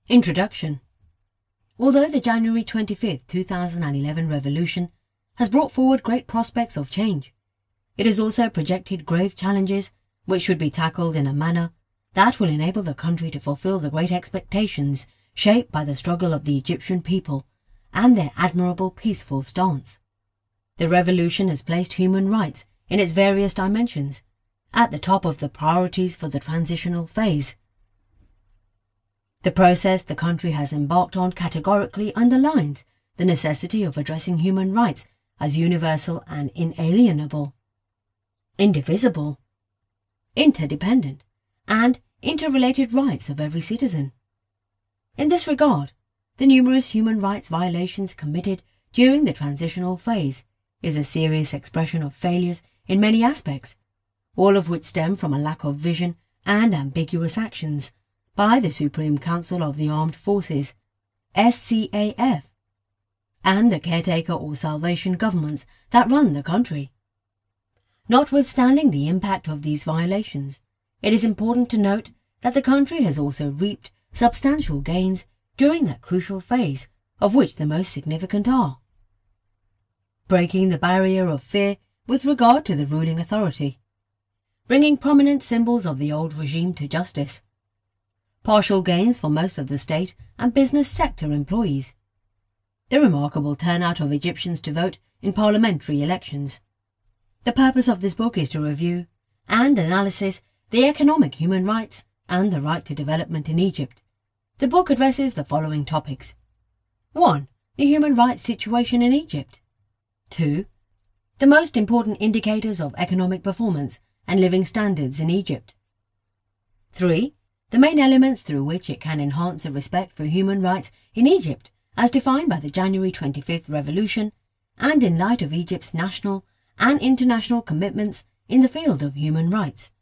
Introduction. Although the January 25, 2011 revolution has brought forward great prospects of change, it has also projected grave challenges which should be tackled in a manner that will enable the country to fulfill the great expectations shaped by the struggle of the Egyptian people and their admirable peaceful stance. The revolution has placed human rights in its various dimensions at the top of the priorities for the transitional phase. The process the country has embarked on categorically underlines the necessity of addressing human rights as universal and inalienable, indivisible, interdependent, and interrelated rights of every citizen. In this regard, the numerous human rights violations committed during the transitional phase is a serious expression of failures in many aspects, all of which stem from a lack of vision and ambiguous actions by the Supreme Council of the Armed Forces, SCAF, and the caretaker or salvation governments that run the country. Notwithstanding the impact of these violations, it is important to note that the country has also reaped substantial gains during that crucial phase, of which the most significant are: breaking the barrier of fear with regard to the ruling authority, bringing prominent symbols of the old regime to justice, partial gains for most of the state and business sector employees, the remarkable turnout of Egyptians to vote in parliamentary elections. The purpose of this book is to review and analyse the economic human rights and the right to development in Egypt. The book addresses the following topics: 1. The human rights situation in Egypt. 2. The most important indicators of economic performance and living standards in Egypt. 3. The main elements through which it can enhance the respect for human rights in Egypt as defined by the January 25th revolution and in light of Egypt's national and international commitments in the field of human rights.